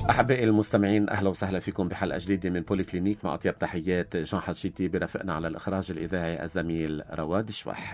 أحبائي المستمعين، أهلا وسهلا فيكم بحلقة جديدة من بوليكلينيك. مع أطيب تحيات جان حتشيتي، برافقنا على الإخراج الإذاعي الزميل رواد شوح.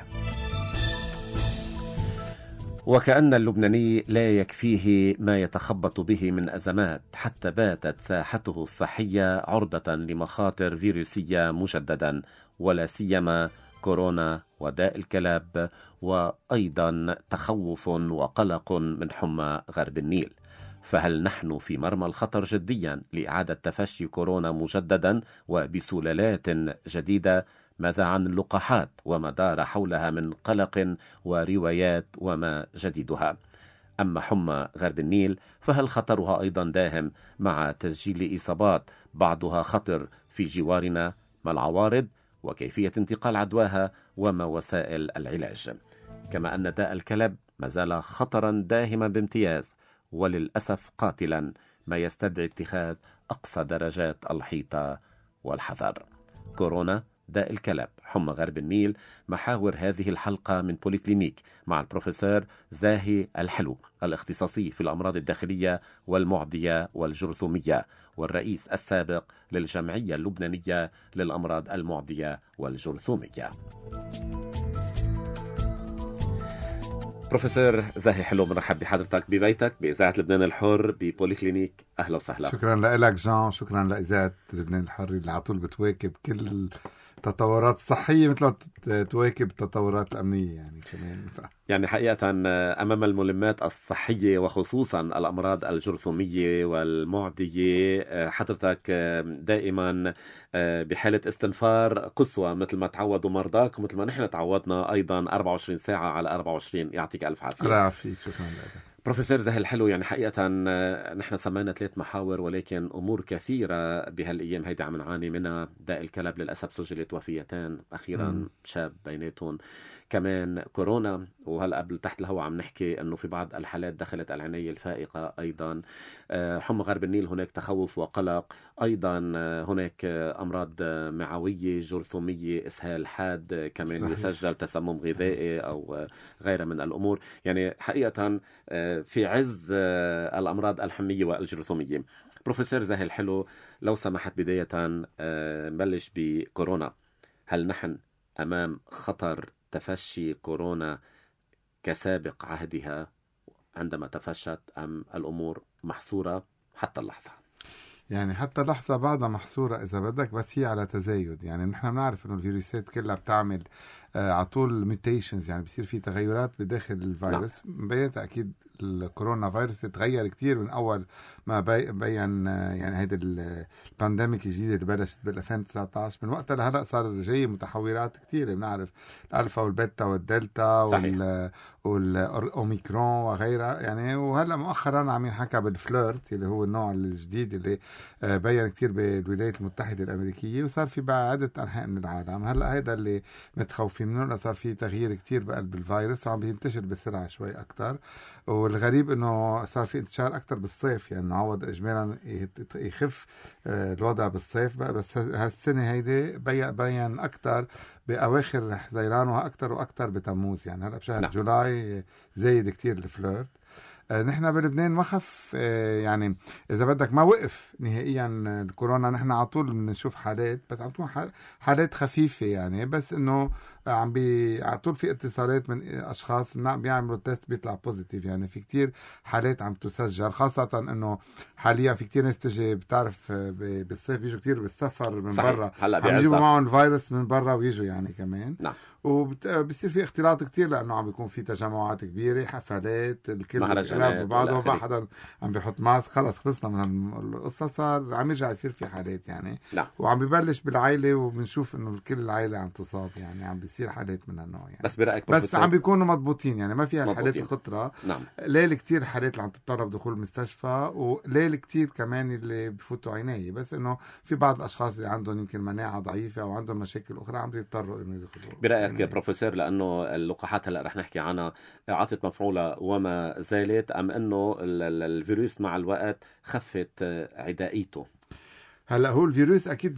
وكأن اللبناني لا يكفيه ما يتخبط به من أزمات، حتى باتت ساحته الصحية عرضة لمخاطر فيروسية مجددا، ولا سيما كورونا وداء الكلاب، وأيضا تخوف وقلق من حمى غرب النيل. فهل نحن في مرمى الخطر جديا لإعادة تفشي كورونا مجددا وبسلالات جديدة؟ ماذا عن اللقاحات وما دار حولها من قلق وروايات وما جديدها؟ أما حمى غرب النيل فهل خطرها أيضا داهم مع تسجيل إصابات بعضها خطر في جوارنا؟ ما العوارض وكيفية انتقال عدواها وما وسائل العلاج؟ كما أن داء الكلب ما زال خطرا داهما بامتياز، وللأسف قاتلا، ما يستدعي اتخاذ أقصى درجات الحيطة والحذر. كورونا، داء الكلب، حمى غرب النيل، محاور هذه الحلقة من بوليكلينيك مع البروفيسور زاهي الحلو، الاختصاصي في الأمراض الداخلية والمعدية والجرثومية، والرئيس السابق للجمعية اللبنانية للأمراض المعدية والجرثومية. بروفيسور زاهي حلو، مرحب بحضرتك ببيتك بإذاعة لبنان الحر ببوليكلينيك. أهلا وسهلا. شكرا لك جان، شكرا لإذاعة لبنان الحر اللي على طول بتواكب كل التطورات الصحية مثل ما تواكب التطورات الأمنية يعني كمان. يعني حقيقة أمام الملمات الصحية وخصوصا الأمراض الجرثومية والمعدية، حضرتك دائما بحالة استنفار قصوى مثل ما تعودوا مرضاك ومثل ما نحن تعودنا أيضا 24 ساعة على 24. يعطيك ألف عافية. الله يعافيك، شكرا لك بروفيسور زاهي الحلو. يعني حقيقة نحن سمينا 3 محاور، ولكن أمور كثيرة بهالأيام هيدا عم نعاني منها. داء الكلب للأسف سجلت وفيتان أخيرا، شاب بيناتهم. كمان كورونا، وهلأ قبل تحت الهواء عم نحكي أنه في بعض الحالات دخلت العناية الفائقة أيضا. حمى غرب النيل هناك تخوف وقلق أيضا. هناك أمراض معوية جرثومية، إسهال حاد كمان صحيح. يسجل تسمم غذائي أو غيرها من الأمور. يعني حقيقة في عز الأمراض الحمية والجرثومية. بروفيسور زاهي الحلو، لو سمحت بداية نبلش بكورونا. هل نحن أمام خطر تفشي كورونا كسابق عهدها عندما تفشت، أم الأمور محصورة حتى اللحظة؟ يعني حتى لحظة بعدها محصورة إذا بدك، بس هي على تزايد. يعني نحن بنعرف إنه الفيروسات كلها بتعمل على طول ميوتيشنز، يعني بصير في تغيرات بداخل الفيروس. مبينت أكيد الكورونا فيروس تغير كتير من أول ما بين يعني هيدا البانديميك الجديدة اللي بلشت بال 2019. من وقتها لهلا صار جاي متحورات كتير، بنعرف الألفا والبيتا والدلتا والأوميكرون وغيرها يعني. وهلا مؤخرا عم ينحكى بالفلورت اللي هو النوع الجديد اللي بين كتير بالولايات المتحدة الأمريكية، وصار في بعدة أنحاء من العالم. هلا هيدا اللي متخوفين منه، صار في تغيير كتير بقلب الفيروس وعم بينتشر بسرعة شوي أكتر. والغريب انه صار في انتشار اكتر بالصيف، يعني عوض اجمالا يخف الوضع بالصيف بقى، بس هالسنه هيدي بين اكتر باواخر حزيران واكتر واكتر بتموز. يعني هلا بشهر جولاي زايد كتير الفلورت. نحن بلبنان ما خف، يعني إذا بدك ما وقف نهائيا الكورونا. نحن على طول بنشوف حالات، بس عم تكون حالات خفيفة يعني، بس إنه عم على طول في اتصالات من أشخاص بيعملوا تيست بيطلع بوزيتيف. يعني في كتير حالات عم تسجل، خاصة إنه حاليا في كتير ناس تجي، بتعرف بالصيف بيجوا كتير بالسفر من برا، عم يجيبوا معهم الفيروس من برا ويجوا يعني كمان. نعم. وبصير في اختلاط كتير، لأنه عم بيكون في تجمعات كبيرة، حفلات، الكل بيلعب ببعضه، وما حدا عم بيحط ماسك. خلص خلصنا من القصة، صار عم يرجع يصير في حالات يعني. نعم. وعم ببلش بالعائلة، وبنشوف إنه كل العائلة عم تصاب، يعني عم بيصير حالات من النوع يعني. بس برأيك بس عم بيكونوا مضبوطين، يعني ما فيها الحالات الخطرة. نعم. ليل كتير حالات اللي عم تضطرب دخول المستشفى، وليل كتير كمان اللي بفوتوا عناية، بس إنه في بعض الأشخاص اللي عندهم يمكن مناعة ضعيفة أو عندهم مشاكل أخرى عم يضطروا إنه يدخلوا. برأيك يا بروفيسور، لأنه اللقاحات هلا رح نحكي عنها عطت مفعولة وما زالت، أم أنه الفيروس مع الوقت خفت عدائيته؟ هلا هو الفيروس اكيد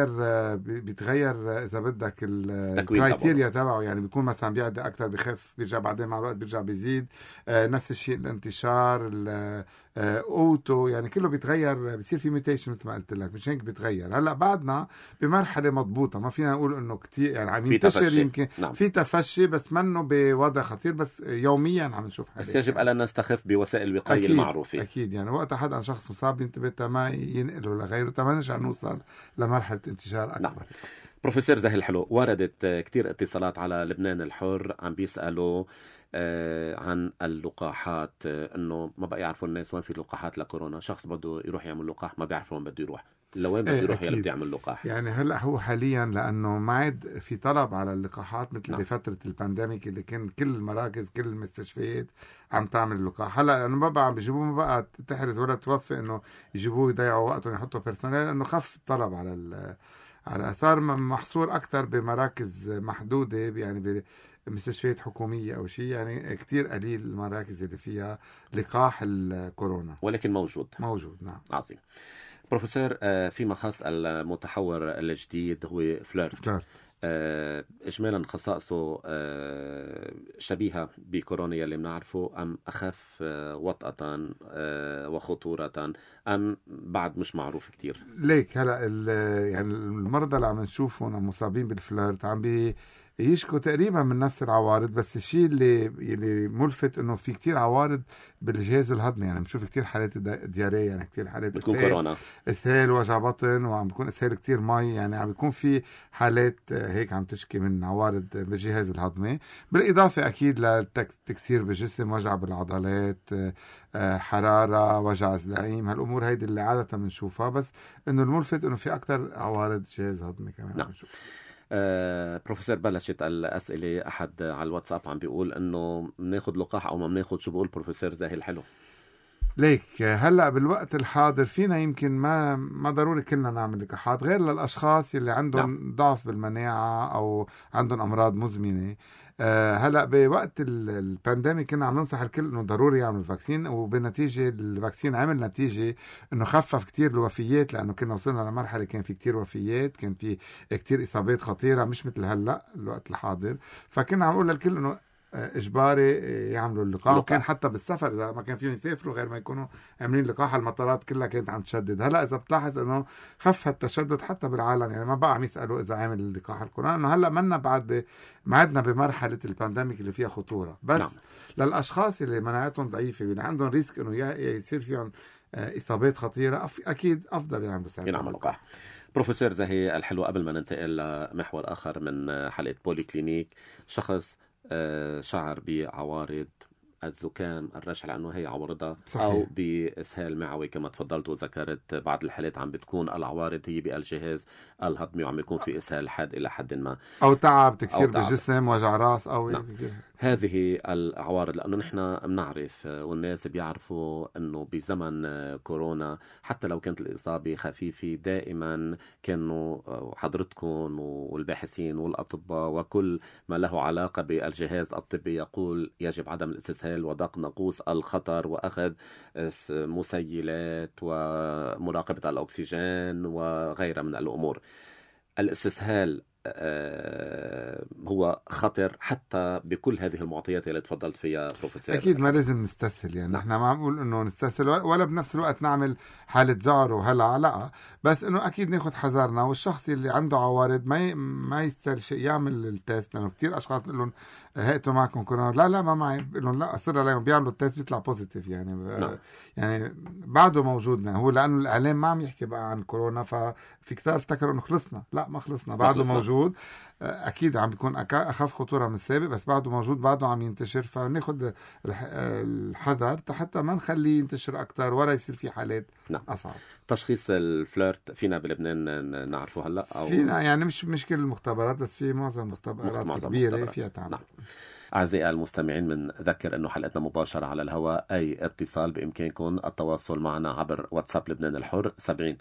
بيتغير اذا بدك الكرايتيريا تبعه، يعني بيكون مثلا بيعدي اكثر بخف بيرجع بعدين مع الوقت بيرجع بيزيد. نفس الشيء الانتشار اوتو، يعني كله بيتغير، بيصير في ميوتيشن مثل ما قلت لك، مش هيك بيتغير. هلا بعدنا بمرحله مضبوطه، ما فينا نقول انه كثير يعني عم ينتشر، يمكن في تفشي بس منه بوضع خطير، بس يوميا عم نشوف حالات. بس يجب الا نستخف بوسائل الوقايه المعروفه. اكيد يعني وقت حدا شخص مصاب ينتبه ما ينقله لغيره، ما نرجع نوصل لمرحله انتشار اكبر. بروفيسور زاهي الحلو، وردت كتير اتصالات على لبنان الحر عم بيسألوا عن اللقاحات، انه ما بقى يعرفوا الناس وين في لقاحات لكورونا. شخص بده يروح يعمل لقاح ما بيعرف وين بده يروح، لوين بده يروح يلي بده يعمل لقاح. يعني هلا هو حاليا لانه ما عاد في طلب على اللقاحات مثل بفتره البانديميك اللي كان كل المراكز كل المستشفيات عم تعمل لقاح. هلا لانه ما بقى عم بيجيبوه، ما بقى تحرز ولا توفي انه يجيبوه يضيعوا وقتهم يحطوا بيرسونيل، لانه خف الطلب على صار محصور اكثر بمراكز محدوده، يعني بمستشفيات حكوميه او شيء، يعني كتير قليل المراكز اللي فيها لقاح الكورونا، ولكن موجود. نعم. عظيم. بروفيسور، فيما خص المتحور الجديد هو فليرت. إجمالا خصائصه شبيهة بكورونا اللي بنعرفه، أم أخف وطأة وخطورة، أم بعد مش معروف كتير؟ ليك هلا يعني المرضى اللي عم نشوفهم مصابين بالفليرت عم يشكوا تقريبا من نفس العوارض، بس الشيء اللي ملفت انه في كتير عوارض بالجهاز الهضمي. يعني بنشوف كتير حالات دياريه، يعني كتير حالات بتكون كورونا، اسهال، وجع بطن، وعم بيكون اسهال كتير مي، يعني عم بيكون في حالات هيك عم تشكي من عوارض بالجهاز الهضمي، بالاضافه اكيد لتكسير بالجسم، وجع بالعضلات، حراره، وجع زعيم، هالامور هيدي اللي عاده بنشوفها، بس انه الملفت انه في اكثر عوارض جهاز هضمي كمان. نعم. بروفيسور، بلشت الأسئلة، أحد على الواتساب عم بيقول إنه بناخد لقاح أو ما بناخد. شو بقول بروفيسور زاهي الحلو؟ ليك هلا بالوقت الحاضر فينا يمكن ما ضروري كلنا نعمل لقاحات، غير للأشخاص اللي عندهم ضعف بالمناعة أو عندهم أمراض مزمنة. هلا بوقت البانديميك كنا عم ننصح الكل انه ضروري يعمل فاكسين، وبالنتيجه الفاكسين عمل نتيجه انه خفف كتير الوفيات، لانه كنا وصلنا لمرحله كان في كتير وفيات، كان في كتير اصابات خطيره، مش مثل هلا الوقت الحاضر. فكنا عم نقول للكل انه اجباري يعملوا اللقاح، وكان حتى بالسفر اذا ما كان فيهم يسافروا غير ما يكونوا عاملين لقاح، المطارات كلها كانت عم تشدد. هلا اذا بتلاحظ انه خف التشدد حتى بالعالم، يعني ما بقى عم يسالوا اذا عامل لقاح الكورونا، انه هلا منا بعد ما عدنا بمرحله البانديميك اللي فيها خطوره، بس للاشخاص اللي مناعتهم ضعيفه واللي عندهم ريسك انه يصير فيهم اصابات خطيره، اكيد افضل يعملوا يعملوا لقاح. بروفيسور زاهي الحلو، قبل ما ننتقل لمحور اخر من حلقه بولي كلينيك، شخص شعر بعوارض الزكام، الرشح لأنه هي عوارضها، أو بإسهال معوي كما تفضلت وذكرت. بعض الحالات عم بتكون العوارض هي بالجهاز الهضمي، وعم يكون في إسهال حاد إلى حد ما، أو تعب، تكسير بالجسم، وجع راس، أو هذه العوارض. لأنه نحن بنعرف والناس بيعرفوا أنه بزمن كورونا حتى لو كانت الإصابة خفيفة، دائما كانوا حضرتكم والباحثين والأطباء وكل ما له علاقة بالجهاز الطبي يقول يجب عدم الاستسهال ودق ناقوس الخطر، وأخذ مسيلات ومراقبة الأكسجين وغيرها من الأمور. الاستسهال هو خطر حتى بكل هذه المعطيات اللي تفضلت فيها بروفيسور. أكيد ما لازم نستسهل، يعني نحن ما عم نقول إنه نستسهل ولا بنفس الوقت نعمل حالة ذعر وهلع، لا، بس إنه أكيد ناخد حذرنا. والشخص اللي عنده عوارض ما يستاهل شيء يعمل التيست، لأنه كتير أشخاص بيقول لهم هاتوا معكم كورونا، لا ما معي، بيقول لهم لا أصر عليهم، بيعملوا التيست بيطلع بوزيتيف، يعني يعني بعده موجودنا هو، لأنه الإعلام ما عم يحكي بقى عن كورونا، ففي كتار افتكروا إنه خلصنا، لا ما خلصنا، بعده موجود. أكيد عم بيكون أخف خطورة من السابق، بس بعده موجود، بعده عم ينتشر، فناخد الحذر حتى ما نخليه ينتشر أكتر ولا يصير في حالات أصعب. تشخيص الفليرت فينا بلبنان نعرفه هلا أو فينا، يعني مش كل المختبرات، بس في معظم المختبرات كبيرة فيها تعمل. أعزائي المستمعين، بنذكر أنه حلقتنا مباشرة على الهواء، أي اتصال بإمكانكم التواصل معنا عبر واتساب لبنان الحر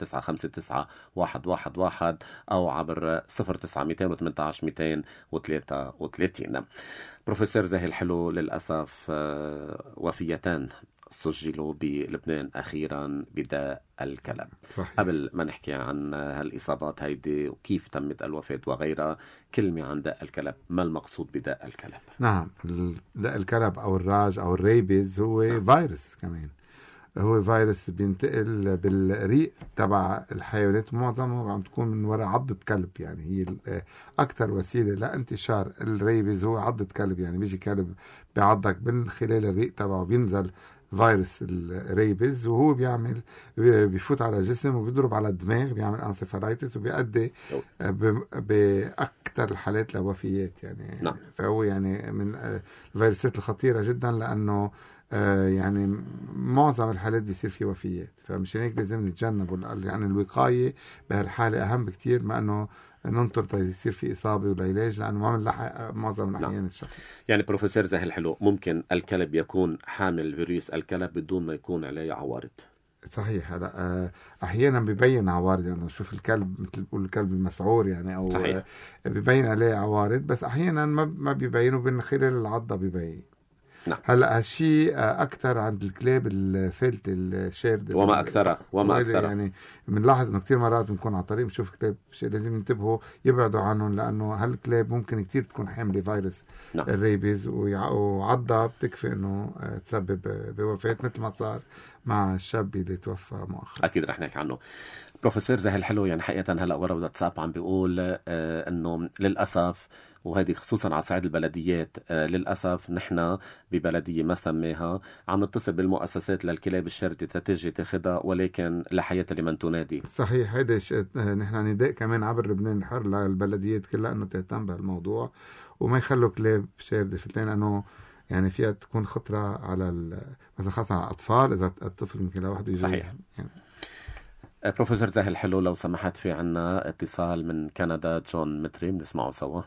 709591111 أو عبر 09218 233. بروفيسور زاهي الحلو، للأسف وفيتان سجلوا بلبنان أخيرا بداء الكلب. صحيح. قبل ما نحكي عن هالإصابات هيدي وكيف تمت الوفاة وغيرها، كلمة عن داء الكلب. ما المقصود بداء الكلب؟ نعم، داء الكلب أو الراج أو الريبيز هو فيروس كمان. هو فيروس بينتقل بالريق تبع الحيوانات، معظمه عم تكون من وراء عضة كلب. يعني هي أكثر وسيلة لانتشار الريبيز هو عضة كلب. يعني بيجي كلب بيعضك من خلال الريق تبعه، بينزل فيروس الريبيز وهو بيفوت على الجسم وبيضرب على الدماغ، بيعمل انسيفالايتس وبيؤدي بأكثر الحالات لوفيات. يعني نعم. فهو يعني من الفيروسات الخطيرة جدا، لأنه يعني معظم الحالات بيصير في وفيات. فمشان هيك لازم نتجنب. يعني الوقاية بهالحالة أهم بكتير ما أنه ننطر يصير في إصابة ولا علاج، لأنه ما بنلحق معظم الأحيان الشخص. يعني بروفيسور زاهي الحلو، ممكن الكلب يكون حامل فيروس الكلب بدون ما يكون عليه عوارض؟ صحيح. هلا احيانا ببين عوارض. يعني نشوف الكلب مثل بقول الكلب المسعور يعني، او صحيح. ببين عليه عوارض، بس احيانا ما بيبينوا، من خلال العضة بيبين. نعم. هلا هالشيء اكثر عند الكلاب الفلت الشارد وما اكثرها. يعني بنلاحظ انه كثير مرات بنكون على الطريق بنشوف كلاب لازم ينتبهوا يبعدوا عنهم، لانه هالكلاب ممكن كثير تكون حامله فيروس نعم. الريبيز، وعضة بتكفي انه تسبب بوفاة، مثل ما صار مع الشاب اللي توفى مؤخرا. اكيد رح نحكي عنه. بروفيسور زاهي الحلو، يعني حقيقه هلا ورا واتساب عم بيقول انه للاسف، وهذه خصوصا على صعيد البلديات، للأسف نحن ببلدية ما سميها عم نتصل بالمؤسسات للكلاب الشاردة تتجي تاخدها، ولكن لا حياة لمن تنادي. صحيح. هيدا نحن نداء كمان عبر لبنان الحر للبلديات كلها انه تهتم بهالموضوع وما يخلوا كلاب شاردة فتين، لانه يعني فيها تكون خطرة على مثلا خاصة على الأطفال، إذا الطفل يمكن لوحده يجي. صحيح. يعني. بروفيسور زاهي الحلو، لو سمحت، في عنا اتصال من كندا، جون متري، بنسمعه سوا.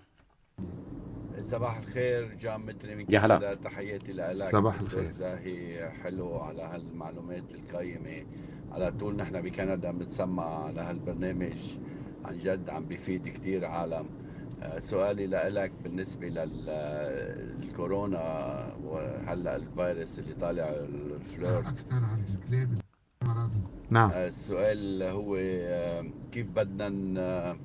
صباح الخير، جون متري من يا هلا. كندا. تحياتي لك صباح دكتور الخير. زاهي حلو على هالمعلومات القيمة. على طول نحن بكندا بنتسمع على هالبرنامج، عن جد عم بيفيد كتير عالم. سؤالي لك بالنسبة للكورونا وهلأ الفيروس اللي طالع الفلورت أكثر عند الكلاب المرض. نعم. السؤال هو كيف بدنا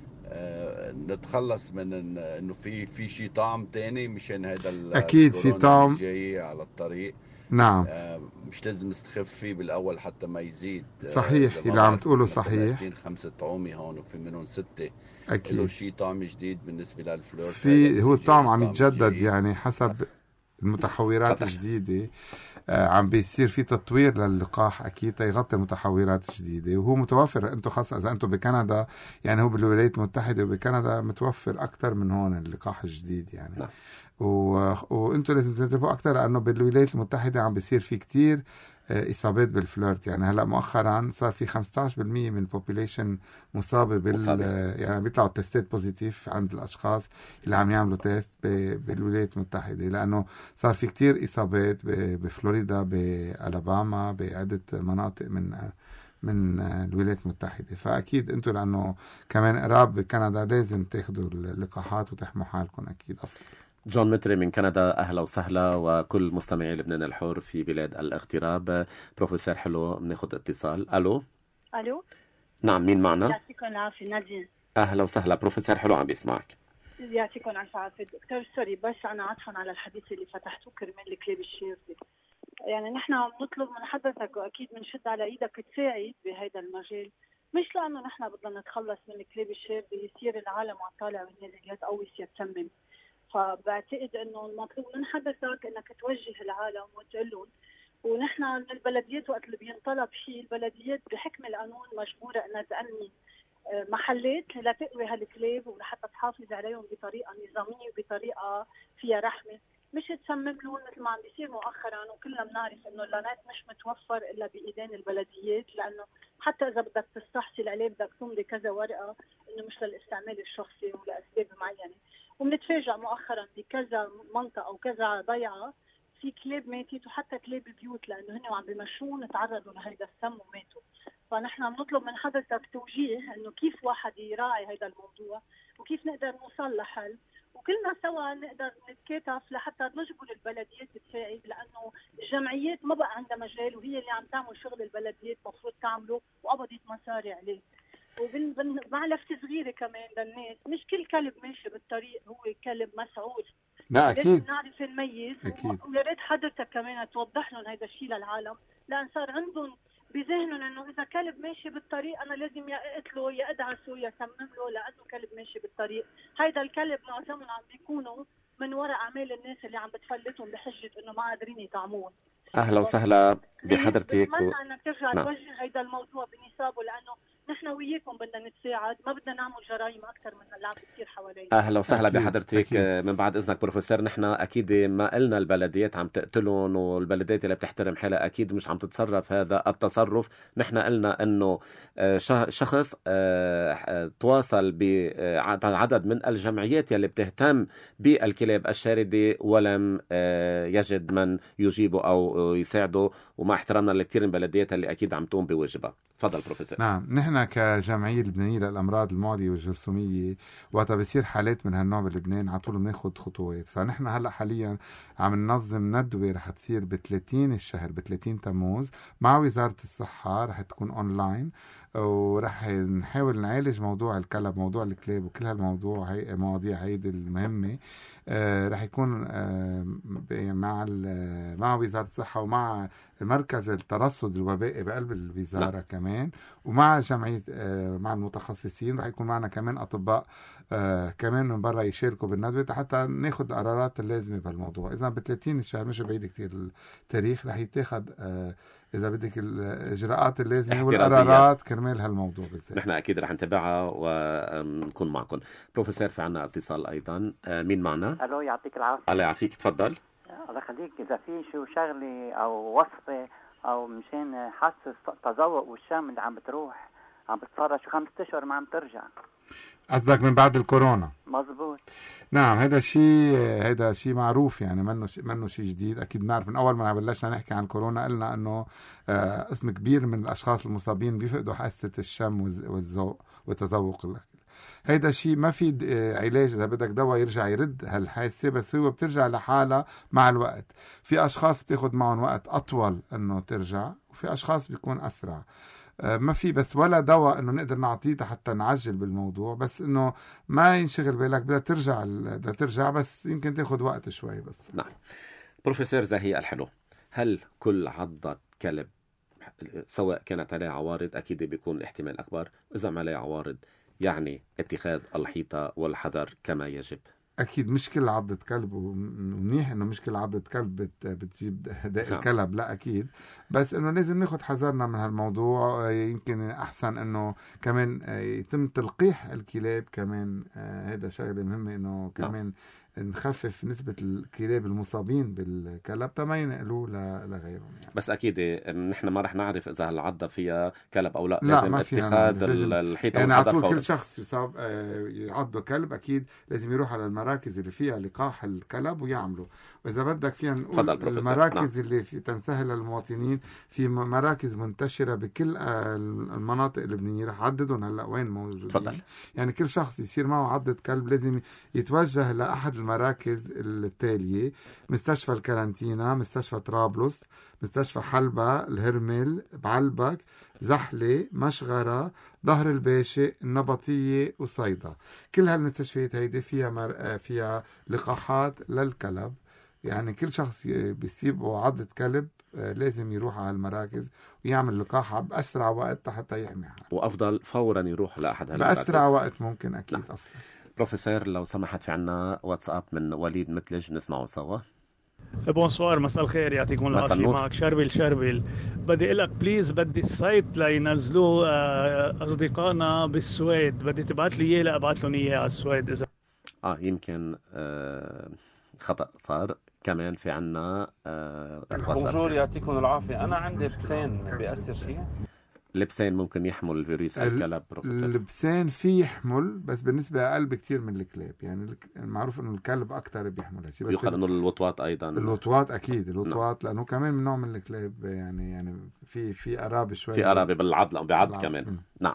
نتخلص من انه في شيء طعم تاني مشان هذا اكيد في طعم جاي على الطريق. نعم. مش لازم نستخف فيه بالاول حتى ما يزيد. صحيح. اللي عم تقوله صحيح. 5 طعومي هون وفي منهم 6. اكيد له شيء طعم جديد بالنسبه للفلور. هو الطعم عم يتجدد، يعني حسب المتحورات الجديدة. عم بيصير في تطوير للقاح اكيد تيغطي المتحورات الجديده، وهو متوفر. انتم خاصه اذا انتم بكندا، يعني هو بالولايات المتحده وبكندا متوفر اكثر من هون اللقاح الجديد يعني. نعم. وانتم لازم تنتبهوا اكثر، لانه بالولايات المتحده عم بيصير في كتير اصابات بالفلورت. يعني هلا مؤخرا صار في 15% من البوبوليشن مصابه يعني بيطلعوا التستات بوزيتيف عند الاشخاص اللي عم يعملوا تيست بالولايات المتحده، لانه صار في كتير اصابات بفلوريدا، بالاباما، بعده مناطق من الولايات المتحده. فاكيد انتم لانه كمان قراب بكندا لازم تاخذوا اللقاحات وتحموا حالكم اكيد افضل. جون متري من كندا، أهلا وسهلا، وكل مستمعي لبنان الحر في بلاد الاغتراب. بروفيسور حلو، بناخد اتصال. ألو. نعم، مين معنا؟ يعطيكم العافية، نادين. أهلا وسهلا، بروفيسور حلو عم بيسمعك. يعطيكم الف عافية دكتور. سوري، بس أنا عطفا على الحديث اللي فتحتوه كرمال الكلاب الشاردة. يعني نحن بنطلب من حضرتك، وأكيد بنشد على إيدك تساعد بهذا المجال، مش لأنه نحن بدنا نتخلص من الكلاب الشاردة يصير العالم على طالع والنازلات أو يصير تسمم. فبعتقد انه المطلوب من حضرتك انك توجه العالم وتقول لهم، ونحن من البلديات وقت اللي بينطلب شيء، البلديات بحكم القانون مجبوره انها تأمن محلات لتقوي هالكلاب ولحتى تحافظ عليهم بطريقه نظاميه وبطريقه فيها رحمه، مش تسمم لهم مثل ما عم بيصير مؤخرا. وكلنا بنعرف انه اللانات مش متوفر الا بايدين البلديات، لانه حتى اذا بدك تستحصل عليه بدك تمضي كذا ورقه انه مش للاستعمال الشخصي ولاسباب معينه. وبنتفاجئ مؤخرا بكذا منطقه وكذا ضيعه في كلاب ماتت، وحتى كلاب بيوت لانه هن عم بمشون تعرضوا لهيدا السم وماتوا. فنحن بنطلب من حضرتك توجيه انه كيف واحد يراعي هذا الموضوع وكيف نقدر نوصل لحل، وكلنا سوا نقدر نتكاتف لحتى نجبر البلديات تساعد، لانه الجمعيات ما بقى عندها مجال، وهي اللي عم تعمل شغل البلديات مفروض تعمله وقبضت مصاري عليه. ومع لفتة صغيرة كمان للناس، مش كل كلب ماشي بالطريق هو كلب مسعور. لا أكيد لازم نعرف نميز. أكيد. ويا ريت حضرتك كمان توضح لهم هذا الشيء للعالم، لأن صار عندهم بذهنهم انه اذا كلب ماشي بالطريق انا لازم يا اقتله يا ادعسه يا سمم له لانه كلب ماشي بالطريق. هيدا الكلب معظمهم عم بيكونوا من وراء اعمال الناس اللي عم بتفلتهم بحجه انه ما قادرين يطعموهم. اهلا وسهلا بحضرتك. بتمنى انك ترجع توجه هيدا الموضوع بنصابه، لانه نحن وياكم بدنا نتساعد، ما بدنا نعمل جرائم اكثر من اللي عم بتصير حوالينا. اهلا وسهلا أكيد. بحضرتك. أكيد. من بعد اذنك بروفيسور، نحن اكيد ما قلنا البلديات عم تقتلهم، والبلديات اللي بتحترم حالها اكيد مش عم تتصرف هذا التصرف. نحن قلنا انه شخص تواصل بعدد من الجمعيات يلي بتهتم بالكلاب الشاردة ولم يجد من يجيبه او يساعده، ومع احترامنا لكثير من البلديات اللي اكيد عم تقوم بواجبها. تفضل بروفيسور. نعم، نحن كجمعية لبنانية للأمراض المعدية والجرثومية وقت بيصير حالات من هالنوع بلبنان على طول بناخد خطوات. فنحن هلا حاليا عم ننظم ندوة رح تصير ب30 الشهر، ب30 تموز مع وزارة الصحة، رح تكون اونلاين، ورح نحاول نعالج موضوع الكلب، موضوع الكلاب، وكل هالموضوع هي مواضيع هيدي المهمة. رح يكون مع وزارة الصحة ومع مركز الترصد الوبائي بقلب الوزارة. لا. كمان ومع جمعية مع المتخصصين رح يكون معنا كمان أطباء كمان من برا يشاركوا بالندوة حتى ناخد القرارات اللازمة بالموضوع. إذا ب30 الشهر مش بعيد كتير التاريخ رح يتاخد إذا بدك الإجراءات اللازمة والقرارات كرمال هالموضوع بالذات. نحن أكيد رح نتابعها ونكون معكم. بروفيسور في عنا اتصال أيضا. مين معنا؟ ألو، يعطيك العافية. الله يعافيك، تفضل. الله يخليك. إذا في شو شغلة أو وصفة أو مشان حاسس تذوق والشام اللي عم بتروح عم بتفرج شو 5 أشهر ما عم ترجع. قصدك من بعد الكورونا؟ مزبوط. نعم، هذا شيء معروف، يعني منه شيء جديد. اكيد بنعرف من اول ما بلشنا نحكي عن كورونا قلنا انه قسم كبير من الاشخاص المصابين بيفقدوا حاسة الشم والذوق والتذوق. هيدا شيء ما في علاج، اذا بدك دواء يرجع يرد هالحاسة، بس هو بترجع لحالها مع الوقت. في اشخاص بتاخد معهم وقت اطول انه ترجع، وفي اشخاص بيكون اسرع. ما في بس ولا دواء انه نقدر نعطيه حتى نعجل بالموضوع، بس انه ما ينشغل بالك، بدها ترجع بس يمكن تاخد وقت شوي بس. نعم. بروفيسور زاهي الحلو، هل كل عضة كلب سواء كانت عليها عوارض اكيد بيكون الاحتمال اكبر، اذا ما عليها عوارض يعني اتخاذ الحيطة والحذر كما يجب؟ اكيد مش كل عضة كلب، ومنيح انه مش كل عضة كلب بتجيب داء الكلب، لا اكيد، بس انه لازم ناخد حذرنا من هالموضوع. يمكن احسن انه كمان يتم تلقيح الكلاب كمان، هذا شغله مهمه، انه كمان نخفف نسبة الكلاب المصابين بالكلب تما ينقلوه لغيرهم يعني. بس أكيد نحن ما رح نعرف إذا العضة فيها كلب أو لا، لازم اتخاذ الحيطة يعني على طول. كل شخص يصاب يعضه كلب أكيد لازم يروح على المراكز اللي فيها لقاح الكلب ويعملوا. وإذا بدك فينا نقول المراكز اللي تنسهل للمواطنين، في مراكز منتشرة بكل المناطق اللبنانية، رح عددهم هلا وين موجودين. يعني كل شخص يصير معه عضة كلب لازم يتوجه لأحد المراكز التالية: مستشفى الكارانتينا، مستشفى طرابلس، مستشفى حلبة، الهرمل، بعلبك، زحلة، مشغرة، ظهر الباشا، النبطية، وصيدا. كل هالمستشفيات هيدي فيها لقاحات للكلب. يعني كل شخص بيصيبه عضة كلب لازم يروح على المراكز ويعمل لقاح بأسرع وقت حتى يحمي حاله، وأفضل فورا يروح لأحد هالمراكز بأسرع وقت ممكن. أكيد لا. أفضل. بروفيسور لو سمحت، في عنا واتساب من وليد متلج نسمعه سوا. بونسوار، مساء الخير، يعطيكم العافية. معك شربل. بدي لك بليز، بدي السايت لينزلوه أصدقائنا بالسويد، بدي تبعت لي إياه لأبعت لهم إياه على السويد إذا يمكن خطأ صار. كمان في عنا بونجور، يعطيكم العافية. أنا عندي بسين، بيأثر شيء؟ لبسين ممكن يحمل الفيروس الكلب؟ اللبسين فيه يحمل، بس بالنسبة أقل بكتير من الكلاب. يعني المعروف إنه الكلب أكتر بيحمل هالشيء، بس يقال إنه الوطواط أيضا. الوطواط أكيد الوطواط لأنه كمان من نوع من الكلاب، يعني في قرابة شوي، في قرابة بعض كمان. نعم.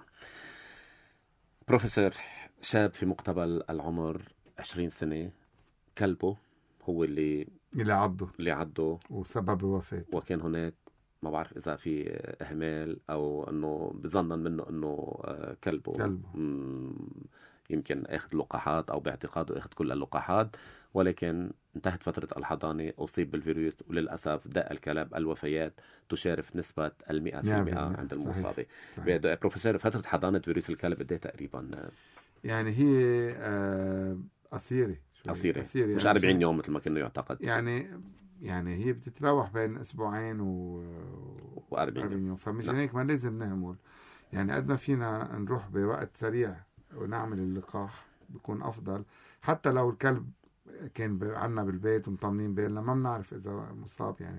بروفيسور، شاب في مقتبل العمر 20 سنة كلبه هو اللي اللي عضوا وسبب الوفاة. وكان هناك ما بعرف إذا في إهمال أو أنه بظنن منه أنه كلبه. يمكن أخذ لقاحات أو باعتقاده أخذ كل اللقاحات، ولكن انتهت فترة الحضانة، أصيب بالفيروس، وللأسف داء الكلاب الوفيات تشارف نسبة 100% عند المصابة. بروفيسور، فترة حضانة فيروس الكلب قد ايه تقريبا؟ يعني هي قصيرة يعني مش 40 يوم مثل ما كنا يعتقد. يعني هي بتتراوح بين أسبوعين و40 يوم. فمش هيك ما لازم نعمل يعني قد ما فينا نروح بوقت سريع ونعمل اللقاح بيكون أفضل. حتى لو الكلب كان عنا بالبيت ومطمنين بالنا ما بنعرف إذا مصاب يعني.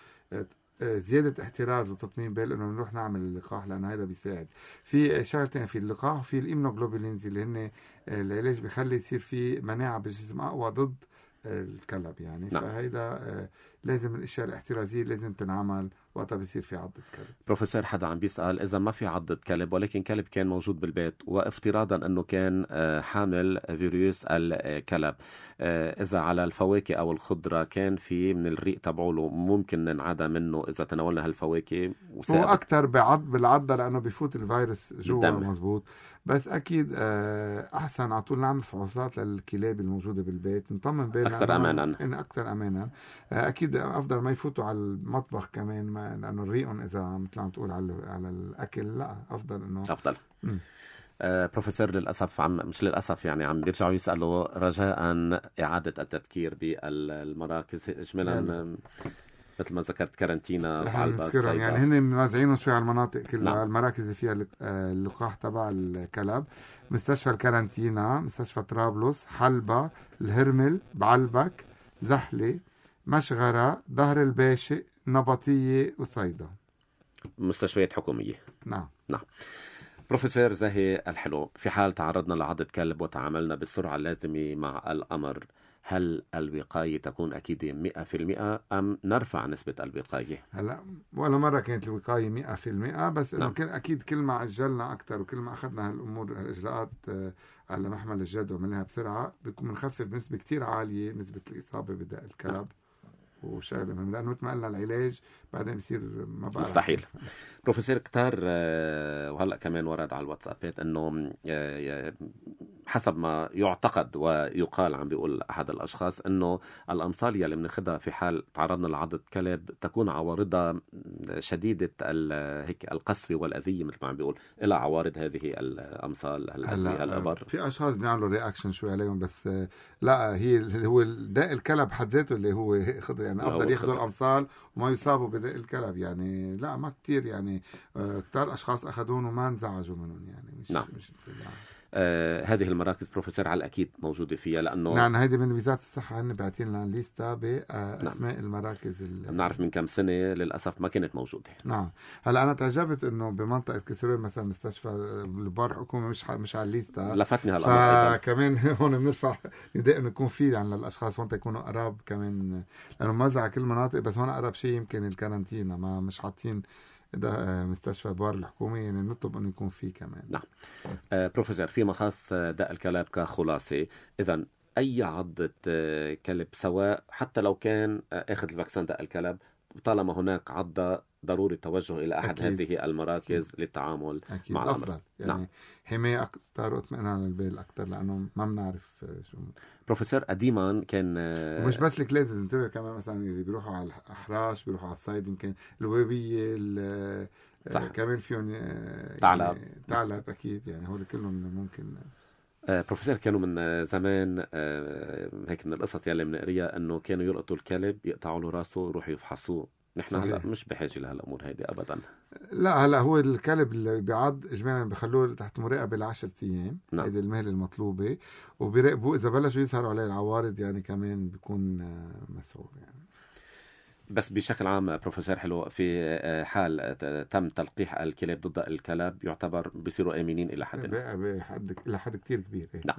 زيادة احتراز وتطمين بال إنه نروح نعمل اللقاح، لأن هذا بيساعد. في شغلتين في اللقاح، في الإيمونوغلوبولينز اللي هن العلاج بيخلي يصير في مناعة بالجسم أقوى ضد الكلب يعني. فهيدا لازم الاشياء الاحترازيه لازم تنعمل وقتها بيصير في عضة كلب. بروفيسور، حدا عم بيسأل إذا ما في عضة كلب ولكن كلب كان موجود بالبيت، وافتراضا أنه كان حامل فيروس الكلب، إذا على الفواكه أو الخضرة كان في من الريق تبعوله ممكن ننعدى منه إذا تناولنا هالفواكه؟ هو أكتر بالعضة لأنه بيفوت الفيروس جوا. مزبوط. بس أكيد أحسن على طول نعمل فحوصات للكلاب الموجودة بالبيت، نطمن بالنا أكثر أمانا. أكيد أفضل ما يفوتوا على المطبخ كمان، لأنه الريق إذا مثل عم تقول على الأكل لا أفضل إنه أفضل. بروفيسور، للأسف مش للأسف يعني عم بيرجعوا يسألوا رجاء إعادة التذكير بالمراكز إجمالا مثل ما ذكرت كارانتينا يعني هن موزعينهم شوي على المناطق كلها. المراكز اللي فيها اللقاح تبع الكلب: مستشفى الكارانتينا، مستشفى طرابلس، حلبة، الهرمل، بعلبك، زحلة، مشغرة، ظهر الباشق، نبطية، وصيدا. مستشفيات حكومية. نعم. بروفيسور زاهي الحلو، في حال تعرضنا لعضة كلب وتعاملنا بالسرعة اللازمة مع الأمر، هل الوقاية تكون أكيد 100% أم نرفع نسبة الوقاية؟ هلا ولا مرة كانت الوقاية 100%، بس إنه أكيد كل ما عجلنا أكتر وكل ما أخذنا هالأمور هالإجراءات على محمل الجد وعملناها بسرعة بيكون منخفف بنسبة كتير عالية نسبة الإصابة بداء الكلب. وشغله مهم، لأنه مثل ما قلنا العلاج بعدين بيصير ما بقى مستحيل. بروفيسور كتار، وهلأ كمان ورد على الواتسابات أنه حسب ما يعتقد ويقال، عم بيقول أحد الأشخاص، أنه الأمصال اللي بناخدها في حال تعرضنا لعضة كلب تكون عوارضها شديدة هيك القسوة والأذية، مثل ما عم بيقول، إلى عوارض هذه الأمصال الأبر. في أشخاص بيعملوا رياكشن شوي عليهم، بس لا، هو داء الكلب حد ذاته اللي هو خضر يعني أفضل ياخذوا الأمصال وما يصابوا بداء الكلب يعني. لا، ما كتير يعني، كتار أشخاص أخذون وما انزعجوا منهم يعني. مش هذه المراكز بروفيسور على الأكيد موجودة فيها، لأنه نعم، هذه من وزارة الصحة، هن بعتين لنا ليستا بأسماء المراكز بنعرف من كم سنة للأسف ما كانت موجودة. نعم. هلا أنا تعجبت إنه بمنطقة كسرين مثلا مستشفى البار حكومة مش على الليستا، لفتني هالأمر. فكمان هون بنرفع نداء إنه يكون في يعني للأشخاص هون يكونوا قراب كمان، لأنه موزع كل المناطق، بس هون أقرب شيء يمكن الكارانتينا، ما مش حاطين ده مستشفى بار الحكومة يعني، نطلب أنه يكون فيه كمان. نعم. بروفيسور، فيما خاص داء الكلاب كخلاصة، إذن أي عضة كلب، سواء حتى لو كان أخذ الفاكسين داء الكلب، طالما هناك عضة ضروري التوجه إلى أحد هذه المراكز للتعامل مع الأمر. أفضل يعني. نعم. حماية أكتر واطمئنان للبال أكتر، لأنه ما بنعرف شو. بروفيسور، قديما كان ومش بس الكلاب، لازم تنتبه كمان مثلا إذا بيروحوا على الأحراش، بيروحوا على الصيد، يمكن الوبية كمان فيهم ثعلب أكيد يعني، هول كلهم ممكن. بروفيسور، كانوا من زمان هيك من القصص يلي بنقريها انه كانوا يلقطوا الكلب يقطعوا له راسه ويروحوا يفحصوه. نحن هلا مش بحاجه لهالامور هيدي ابدا. لا، هلا هو الكلب اللي بيعض اجمالا بخلوه تحت مراقبه ل10 ايام. نعم. هيدي المهله المطلوبه، وبيراقبوه اذا بلشوا يظهروا عليه العوارض يعني كمان بيكون مسؤول يعني. بس بشكل عام بروفيسور حلو، في حال تم تلقيح الكلاب ضد الكلاب يعتبر بيصيروا آمنين إلى حد كتير كبير. نعم.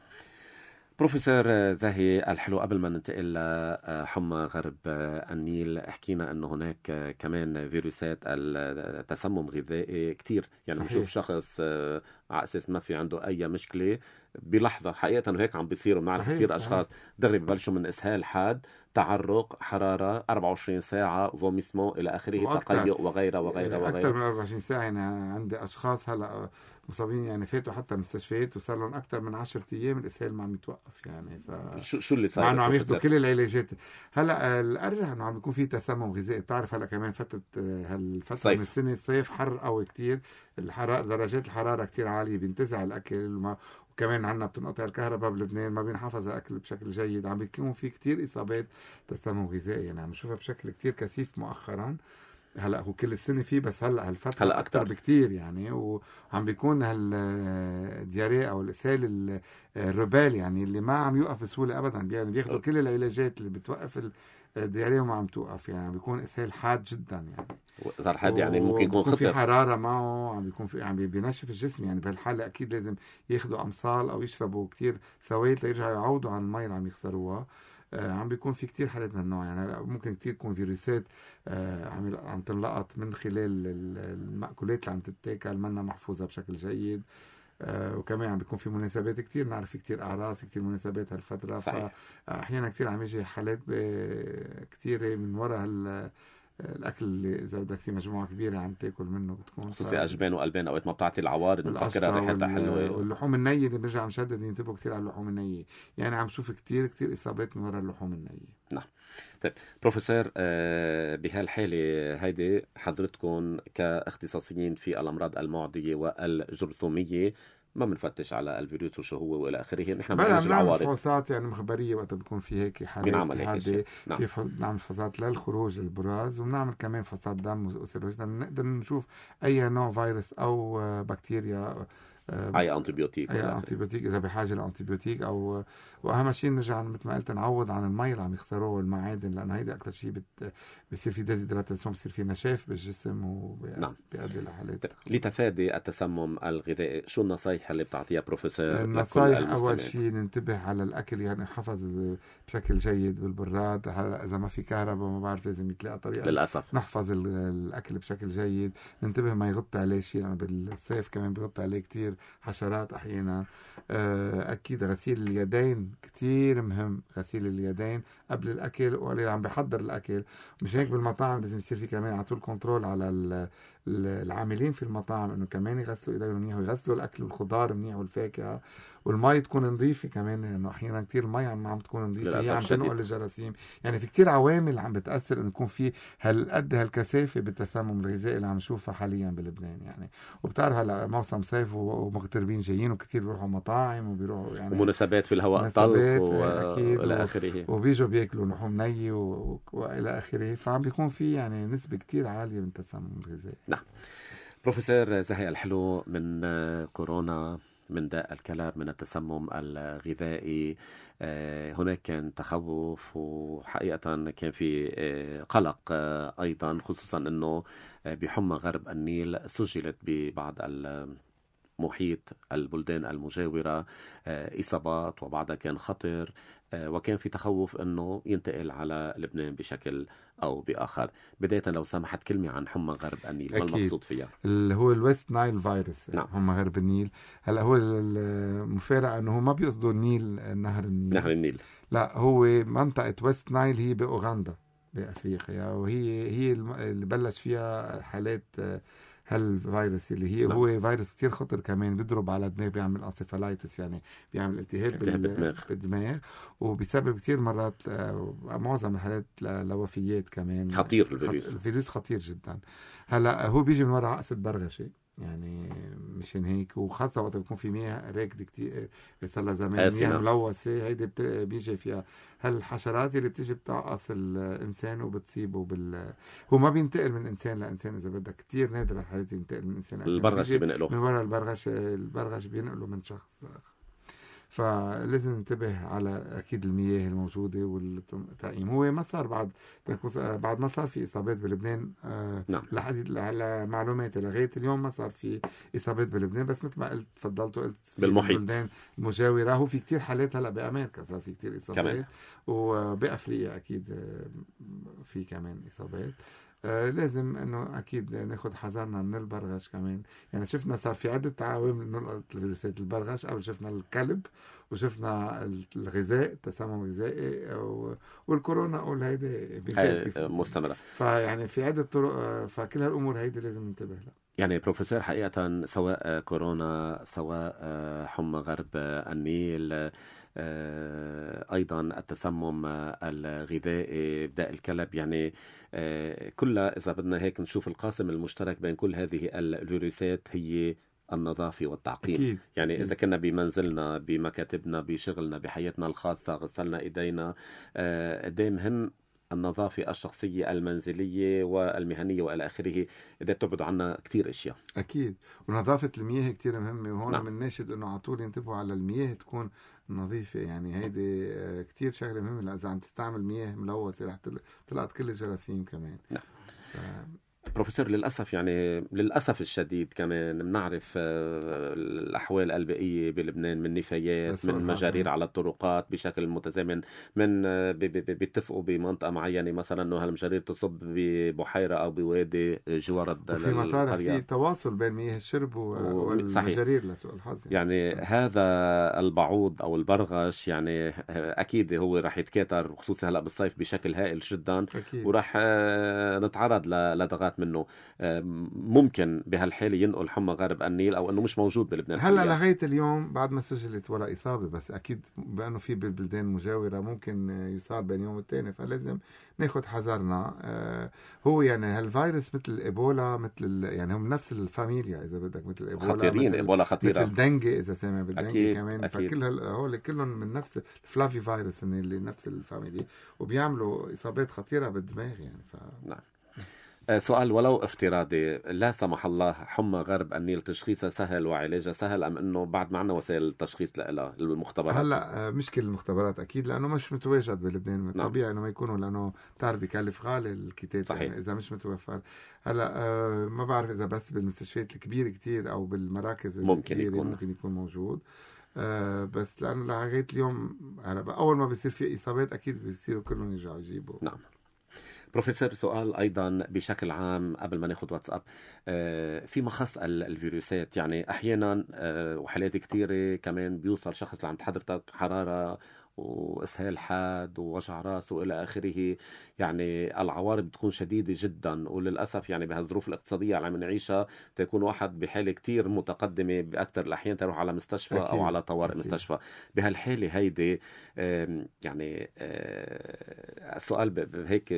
بروفيسور زاهي الحلو، قبل ما ننتقل لحمى غرب النيل، حكينا أنه هناك كمان فيروسات التسمم غذائي كتير يعني. بنشوف شخص على أساس ما في عنده أي مشكلة بلحظة حقيقة. وهيك عم بيصيروا، بنعرف كثير أشخاص دغري ببلشوا من إسهال حاد، تعرق، حرارة 24 ساعة، فوميسمون إلى آخره، تقيؤ وغيرها وغيرها وغيرها. أكثر من 24 ساعة. يعني عندي أشخاص هلأ مصابين يعني فاتوا حتى مستشفيات وصار لهم أكثر من 10 أيام الإسهال ما عم يتوقف. يعني شو اللي صار؟ مع إنه عم ياخذوا كل العلاجات. هلا الأرجح إنه عم بيكون في تسمم غذائي. بتعرف هلا كمان فترة هالفترة من السنة الصيف حر قوي كتير، الحرارة درجات الحرارة كتير عالية، بينتزع الأكل وكمان عنا بتنقطع الكهرباء بلبنان، ما بينحفظ الأكل بشكل جيد، عم بيكون في كتير إصابات تسمم غذائي. يعني عم نشوفها بشكل كتير كثيف مؤخرا. هلا هو كل السنة فيه، بس هلا هالفترة هلا أكتر بكتير يعني. وعم بيكون هالدياريه أو الإسهال الربال يعني اللي ما عم يوقف بسهولة أبدا. يعني بياخدوا كل العلاجات اللي بتوقف الدياريه وما عم توقف. يعني بيكون إسهال حاد جدا يعني. صار حاد يعني ممكن يكون خطر. في حرارة معه، عم بيكون في عم بينشف الجسم. يعني بهالحالة أكيد لازم ياخدوا أمصال أو يشربوا كتير سوائل ليرجعوا يعودوا عن المي اللي عم يخسروها. عم بيكون في كتير حالات من النوع. يعني ممكن كتير يكون فيروسات عم تنلقط من خلال المأكولات اللي عم تتاكل منا محفوظة بشكل جيد. وكمان عم بيكون في مناسبات كتير، نعرف في كتير أعراض، في كتير مناسبات هالفترة. فأحيانا كتير عم يجي حالات كتيرة من وراء الأكل اللي إذا بدك في مجموعة كبيرة عم تاكل منه بتكون خصوصي أجبان وقلبان أوقات ما بتعطي العوارض مفكرة ريحتها حلوة. واللحوم النية اللي برجع مشدد ينتبهوا كتير على اللحوم النية. يعني عم شوف كتير إصابات من وراء اللحوم النية. نعم. طيب بروفيسور، بهالحالة هيدي حضرتكم كاختصاصيين في الأمراض المعدية والجرثومية ما بنفتش على الفيروس وشو هو والى اخره، نحن بنعمل العوارض. فحوصات يعني مخبريه وقت بيكون في هيك حالات حاده. نعم. بنعمل فحوصات للخروج البراز، وبنعمل كمان فحوصات دم وسيروجين نقدر نشوف اي نوع فيروس او بكتيريا، اي انتيبيوتيك اذا بحاجه لانتيبيوتيك. او واهم شيء نرجع مثل ما قلت نعوض عن المي اللي عم يخسروه والمعادن، لانه هيدا اكثر شيء بصير في ديزيدراتاسيون، بصير في نشاف بالجسم وبيؤدي لحالات. لتفادي التسمم الغذائي شو النصائح اللي بتعطيها بروفيسور؟ النصائح اول شيء ننتبه على الاكل، يعني نحفظ بشكل جيد بالبراد. اذا ما في كهرباء ما بعرف لازم يتلاقى طريقه للاسف نحفظ الاكل بشكل جيد. ننتبه ما يغطي عليه شيء، يعني بالصيف كمان بيغطي عليه كتير حشرات احيانا. اكيد غسيل اليدين كتير مهم، غسيل اليدين قبل الاكل واللي عم بيحضر الاكل. مش هيك بالمطاعم لازم يصير في كمان على طول كنترول على العاملين في المطاعم انه كمان يغسلوا ايديهم منيح ويغسلوا الاكل والخضار منيح والفاكهه، والمي تكون نظيفه كمان، لانه يعني احيانا كتير المي عم تكون نظيفه هي عم تنقل الجراثيم. يعني في كتير عوامل عم بتاثر انه يكون في هالكثافه بالتسمم الغذائي اللي عم نشوفها حاليا بلبنان. يعني وبتعرف هلا موسم صيف ومغتربين جايين وكتير بيروحوا مطاعم وبيروحوا يعني ومناسبات في الهواء طلق والى اخره، وبيجوا بياكلوا لحوم نيه والى اخره. فعم بيكون في يعني نسبه كتير عاليه من التسمم الغذائي. نعم. بروفيسور زهي الحلو، من كورونا، من داء الكلاب، من التسمم الغذائي، هناك كان تخوف وحقيقة كان في قلق أيضا، خصوصا أنه بحمى غرب النيل سجلت ببعض محيط البلدان المجاورة إصابات وبعضها كان خطر، وكان في تخوف أنه ينتقل على لبنان بشكل أو بآخر. بداية لو سمحت كلمة عن حمى غرب النيل، ما المقصود فيها؟ اللي هو الويست نايل فيروس. نعم. حمى غرب النيل. هلا هو المفارقة أنه ما بيقصدوا النيل نهر النيل، لا هو منطقة ويست نايل هي بأوغندا بأفريقيا، وهي اللي بلش فيها حالات هالفيروس اللي هي هو فيروس كتير خطر كمان، بيضرب على الدماغ، بيعمل انسيفالايتس يعني بيعمل التهاب بالدماغ وبيسبب كتير مرات معظم الحالات لوفيات كمان. خطير الفيروس خطير جدا. هلا هو بيجي من وراء عقصة برغشة يعني، مشان هيك وخاصة وقت بيكون في مياه راكدة كتير صار لها زمان، مياه ملوثة، هيدي بيجي فيها هالحشرات اللي بتيجي بتعقص الإنسان وبتصيبه هو ما بينتقل من إنسان لإنسان، إذا بدك كتير نادر الحالات ينتقل من إنسان لإنسان. البرغش بينقله من وراء البرغش بينقله من شخص. فلازم ننتبه على أكيد المياه الموجودة والتعقيم. هو ما صار بعد ما صار في إصابات بلبنان. نعم. على معلوماتي لغاية اليوم ما صار في إصابات بلبنان، بس مثل ما قلت قلت بالمحيط البلدان المجاورة هو في كتير حالات. هلا بأمريكا صار في كتير إصابات كمان. وبأفريقيا أكيد في كمان إصابات. لازم انه اكيد ناخد حذرنا من البرغش كمان. يعني شفنا صار في عدة عوامل نلقط الفيروسات. البرغش قبل شفنا الكلب، وشفنا الغذاء، التسمم الغذائي، والكورونا قول هيدي مستمرة. فيعني في عدة طرق، فكل هالامور هيدي لازم ننتبه لها. يعني بروفيسور حقيقة سواء كورونا سواء حمى غرب النيل، أيضا التسمم الغذائي بداء الكلب، يعني كلها إذا بدنا هيك نشوف القاسم المشترك بين كل هذه الفيروسات هي النظافة والتعقيم. أكيد. يعني إذا كنا بمنزلنا بمكاتبنا بشغلنا بحياتنا الخاصة غسلنا إيدينا، قد مهم النظافة الشخصية المنزلية والمهنية وإلى آخره، إذا بتبعد عنا كتير أشياء. أكيد. ونظافة المياه كتير مهمة، وهون نعم. بنناشد إنه على طول ينتبهوا على المياه تكون نظيفة. يعني هيدي كتير شغلة مهمة، إذا عم تستعمل مياه ملوثة رح تلقط كل الجراثيم كمان. نعم. بروفيسور للأسف، يعني للأسف الشديد كمان بنعرف الأحوال البيئية بلبنان، من نفايات، من مجارير على الطرقات بشكل متزامن، من بيتفقوا بمنطقة معينة مثلا أنه هالمجارير تصب ببحيرة أو بوادي جوار وفي مطارح في تواصل بين مياه الشرب والمجارير لسوء الحظ. يعني هذا البعوض أو البرغش يعني أكيد هو رح يتكاثر، خصوصا هلأ بالصيف بشكل هائل جدا. أكيد. ورح نتعرض لدغات منه. ممكن بهالحالة ينقل حمى غرب النيل أو أنه مش موجود بلبنان هلا لغاية اليوم بعد ما سجلت ولا إصابة، بس أكيد بأنه في بالبلدان المجاورة ممكن يصار بين يوم والتاني، فلازم ناخد حذرنا. هو يعني هالفيروس مثل الإيبولا، مثل يعني هم نفس الفاميليا إذا بدك، مثل الإيبولا خطيرين، إيبولا خطيرة، مثل الدنجة إذا سامع بالدنجة كمان. أكيد. فكل هول كلهم من نفس الفلافي فيروس اللي نفس الفاميليا، وبيعملوا إصابات خطيرة بالدماغ يعني. نعم. سؤال ولو افتراضي، لا سمح الله حمى غرب النيل تشخيصها سهل وعلاجها سهل، أم أنه بعد معنا وسائل التشخيص لها المختبرات؟ هلا مشكلة المختبرات أكيد لأنه مش متواجد بلبنان. من الطبيعي أنه ما يكونوا، لأنه بتعرف بكلف غالي الكتاب. صحيح. يعني إذا مش متوفر هلا ما بعرف إذا بس بالمستشفيات الكبيرة كتير أو بالمراكز الكبيرة ممكن يكون موجود. بس لأنه لغاية اليوم هلا أول ما بيصير في إصابات أكيد بيصيروا كلهم يرجعوا يجيبوا. نعم. بروفيسور سؤال أيضا بشكل عام قبل ما ناخد واتساب، في مخص الفيروسات، يعني أحيانا وحالات كتيرة كمان بيوصل شخص لعند حضرتك حرارة وإسهال حاد ووجع راس وإلى آخره، يعني العوارض بتكون شديدة جدا، وللأسف يعني بهالظروف الاقتصادية اللي عم نعيشها تكون واحد بحالة كتير متقدمة بأكثر الأحيان تروح على مستشفى أكيد. أو على طوارئ مستشفى. بهالحالة هيدي يعني السؤال هيك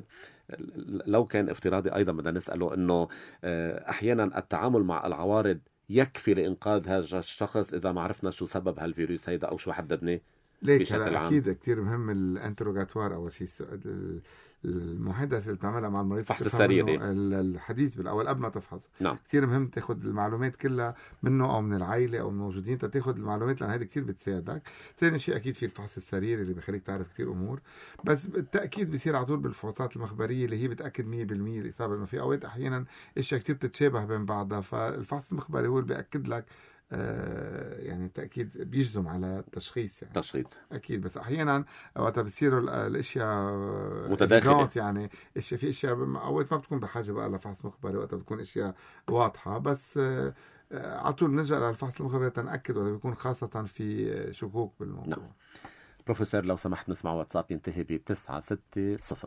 لو كان افتراضي أيضا بدنا نسأله، أنه أحيانا التعامل مع العوارض يكفي لإنقاذ هذا الشخص إذا ما عرفنا شو سبب هالفيروس هيدا أو شو حددناه. ليك هلا أكيد كتير مهم الانتروغاتوار أول شيء، المحادثة اللي بتعملها مع المريض، فحص السريري، الحديث بالأول قبل ما تفحصه. نعم. كتير مهم تاخد المعلومات كلها منه أو من العائلة أو الموجودين، تاخد المعلومات لأن هذه كتير بتساعدك. ثاني شيء أكيد في الفحص السريري اللي بيخليك تعرف كتير أمور، بس بالتأكيد بيصير على طول بالفحوصات المخبرية اللي هي بتأكد 100% الإصابة، لأنه في أوقات أحيانا أشياء كتير بتتشابه بين بعضها، فالفحص المخبري هو اللي بيأكد لك يعني تأكيد بيجزم على التشخيص يعني. تشخيص أكيد. بس أحيانا وقتها بيصيروا الأشياء متداخلة، يعني في أشياء أوقات ما بتكون بحاجة بقى لفحص مخبري، وقتها بتكون أشياء واضحة، بس على طول نرجع للفحص المخبري تنأكد وقتها بيكون خاصة في شكوك بالموضوع. نعم. بروفيسور لو سمحت نسمع واتساب ينتهي ب960.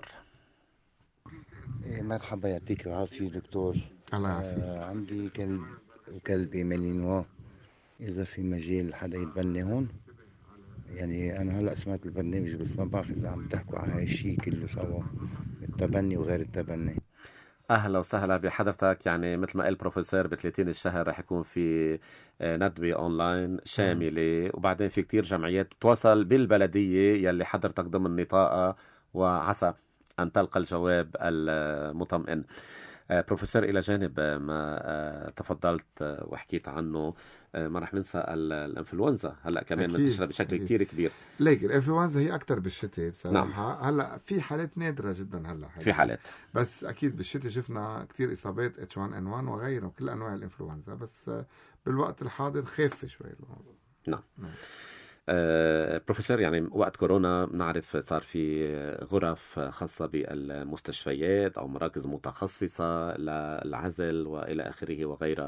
مرحبا، يعطيك العافية دكتور. الله يعافيك. عندي كلب مالينوا، إذا في مجال حدا يتبني هون؟ يعني أنا هلأ سمعت البرنامج بس ما بعرف إذا عم تحكوا على هاي الشيء كله سوا، التبني وغير التبني. أهلا وسهلا بحضرتك. يعني مثل ما قال بروفيسور ب30 الشهر رح يكون في ندوة أونلاين شاملة، وبعدين في كتير جمعيات تتواصل بالبلدية يلي حضرتك ضمن نطاقها، وعسى أن تلقى الجواب المطمئن. بروفيسور إلى جانب ما تفضلت وحكيت عنه، ما رح ننسى الانفلونزا هلا كمان منتشره بشكل كتير كبير. ليك الانفلونزا هي اكثر بالشتاء بصراحه. نعم. هلا في حالات نادره جدا هلا في حالات، بس اكيد بالشتاء شفنا كتير اصابات H1N1 وغيره كل انواع الانفلونزا، بس بالوقت الحاضر خف شوي الموضوع. نعم. بروفيسور، يعني وقت كورونا نعرف صار في غرف خاصة بالمستشفيات أو مراكز متخصصة للعزل وإلى آخره وغيرها.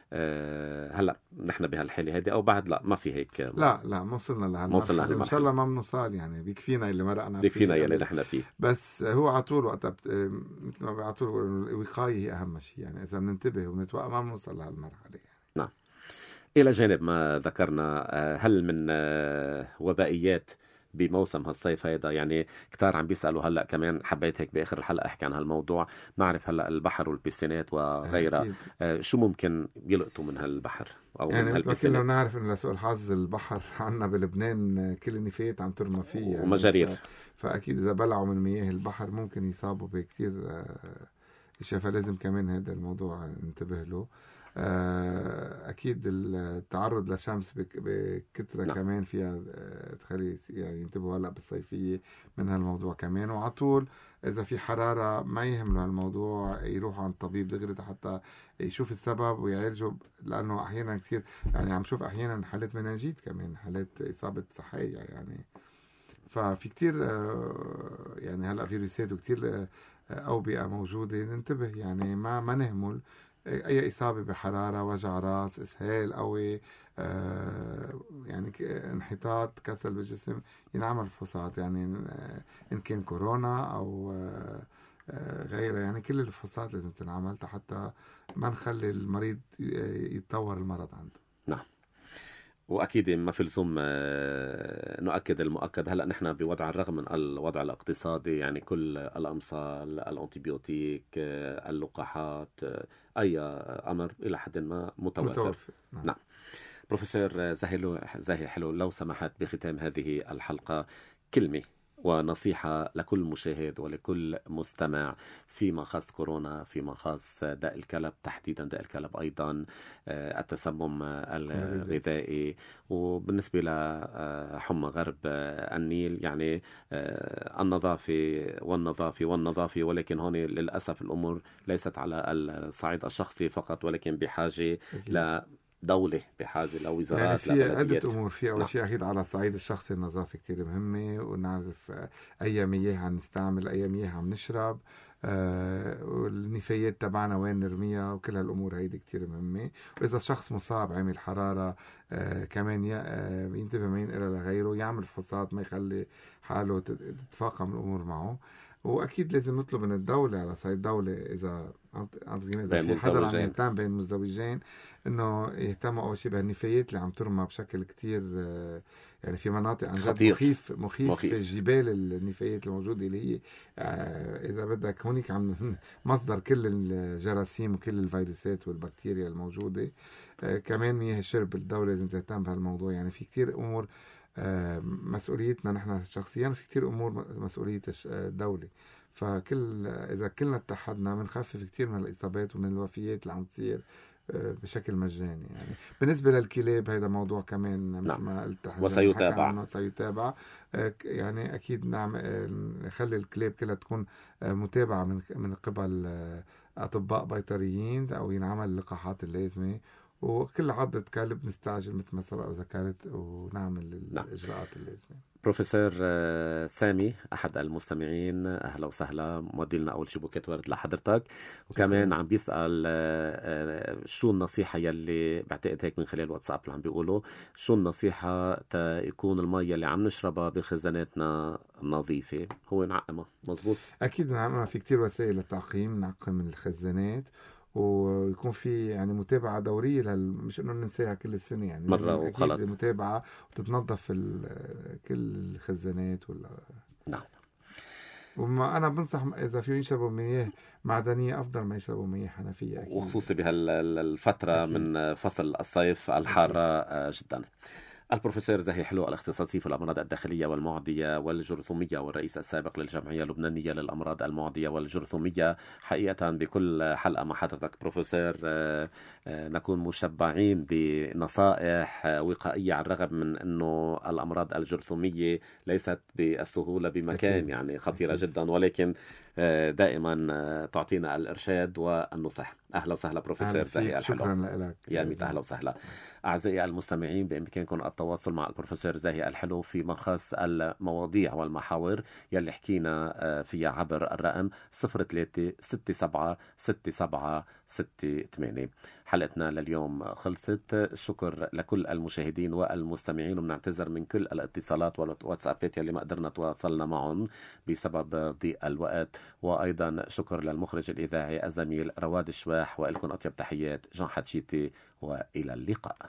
هلا نحن بهالحالة هذه أو بعد لا ما في هيك؟ لا ما وصلنا لهالمرحلة، إن شاء الله ما بنوصل، يعني بيكفينا اللي مرقنا فيه، بيكفينا يلي نحن فيه. بس هو على طول وقتها مثل ما بيعطوا الوقاية هي أهم شيء، يعني إذا بننتبه ونتوقع ما بنوصل لهالمرحلة يعني. نعم. إلى جانب ما ذكرنا، هل من وبائيات بموسم هالصيف هيدا؟ يعني كتار عم بيسألوا هلأ كمان، حبيت هيك بآخر الحلقة أحكي عن هالموضوع. نعرف هلأ البحر والبيسينات وغيرها، شو ممكن يلقطوا من هالبحر أو يعني من هالبيسينات؟ كلنا نعرف إنه لسوء الحظ البحر عنا بلبنان كل النفايات عم ترمى فيه يعني، ومجارير، فأكيد إذا بلعوا من مياه البحر ممكن يصابوا بكتير أشياء، فلازم كمان هذا الموضوع ننتبه له. أكيد التعرض للشمس بكترة نعم. كمان فيها تخلي يعني ينتبهوا هلأ بالصيفية من هالموضوع كمان. وعطول إذا في حرارة ما يهمله هالموضوع، يروحوا عند طبيب دغري حتى يشوف السبب ويعالجه، لأنه أحيانا كثير يعني عم شوف أحيانا حالات مناجيت كمان، حالات إصابة صحية يعني. ففي كتير يعني هلأ فيروسات وكتير أوبئة موجودة، ننتبه يعني ما نهمل أي إصابة بحرارة، وجع راس، إسهال قوي، يعني انحطاط، كسل بالجسم، ينعمل فحوصات يعني إن كان كورونا أو غيرها. يعني كل الفحوصات لازم تنعمل حتى ما نخلي المريض يتطور المرض عنده. نعم. وأكيد ما في لزوم نؤكد المؤكد. هلأ نحن بوضع، الرغم من الوضع الاقتصادي، يعني كل الأمصال، الأنتيبيوتيك، اللقاحات، أي أمر إلى حد ما متوفر. نعم. بروفيسور زاهي حلو، لو سمحت بختام هذه الحلقة كلمة ونصيحة لكل مشاهد ولكل مستمع فيما خاص كورونا، فيما خاص داء الكلب، تحديدا داء الكلب، أيضا التسمم الغذائي، وبالنسبة لحمى غرب النيل، يعني النظافة. ولكن هون للأسف الأمور ليست على الصعيد الشخصي فقط، ولكن بحاجة دولة، بحاجة لوزارات، يعني في عدة أمور. في أول شيء أكيد على الصعيد الشخصي النظافة كتير مهمة، ونعرف أي مياه عم نستعمل، أي مياه عم نشرب، والنفايات تبعنا وين نرميها، وكل هالأمور هيدي كتير مهمة. وإذا الشخص مصاب عامل حرارة كمان ينتبه ما ينقلها لغيره، يعمل فحوصات، ما يخلي حاله تتفاقم الأمور معه. وأكيد لازم نطلب من الدولة على صعيد الدولة، إذا في حدا عم يهتم بين المزدوجين، إنه يهتموا أول شيء بهالنفايات اللي عم ترمى بشكل كتير يعني في مناطق عن جد مخيف جبال النفايات الموجودة، اللي هي إذا بدك هونيك عم مصدر كل الجراثيم وكل الفيروسات والبكتيريا الموجودة. كمان مياه الشرب الدولة لازم تهتم بهالموضوع. يعني في كتير أمور مسؤوليتنا نحن شخصيا، في كتير أمور مسؤولية الدولة. إذا كلنا اتحدنا بنخفف كتير من الإصابات ومن الوفيات اللي عم تصير بشكل مجاني. يعني بالنسبة للكلاب هذا موضوع كمان مثل ما قلت، وسيتابع يعني أكيد نخلي الكلاب كلها تكون متابعة من قبل أطباء بيطريين، أو ينعمل اللقاحات اللازمة. وكل عضة كلب نستعجل مثل ما سبق وذكرت ونعمل الإجراءات اللازمة. بروفيسور سامي، أحد المستمعين، أهلا وسهلا، مودي لنا أول شيء بوكيت ورد لحضرتك. وكمان عم بيسأل شو النصيحة يلي بعتقد هيك من خلال واتساب اللي عم بيقولوا، شو النصيحة يكون المية اللي عم نشربها بخزاناتنا نظيفة؟ هو نعقمها مزبوط؟ أكيد نعقمها. في كتير وسائل للتعقيم، نعقم الخزانات، ويكون في يعني متابعة دورية مش انه ننساها كل السنة، يعني مرة وخلاص، متابعة وتتنظف كل الخزانات نعم. وما أنا بنصح إذا فيهم يشربوا مياه معدنية أفضل ما يشربوا مياه حنفية أكيد. وخصوصي بهالفترة من فصل الصيف الحارة جدا. البروفيسور زاهي حلو، الاختصاصي في الأمراض الداخلية والمعدية والجرثومية، والرئيس السابق للجمعية اللبنانية للأمراض المعدية والجرثومية. حقيقة بكل حلقة مع حضرتك بروفيسور نكون مشبعين بنصائح وقائية، على الرغم من أنه الأمراض الجرثومية ليست بالسهولة بمكان، يعني خطيرة جدا، ولكن دائما تعطينا الإرشاد والنصح. أهلا وسهلا بروفيسور زاهي الحلو. شكرا لك. يا ميت أهلا وسهلا. أعزائي المستمعين، بإمكانكم التواصل مع البروفيسور زاهي الحلو فيما خص المواضيع والمحاور يلي حكينا فيها عبر الرقم 0367766768. حلقتنا لليوم خلصت. الشكر لكل المشاهدين والمستمعين، وبنعتذر من كل الاتصالات والواتسابات يلي ما قدرنا تواصلنا معهم بسبب ضيق الوقت. وأيضا شكر للمخرج الإذاعي الزميل رواد الشواح، وإلكم أطيب تحيات جان حتشيتي، وإلى اللقاء.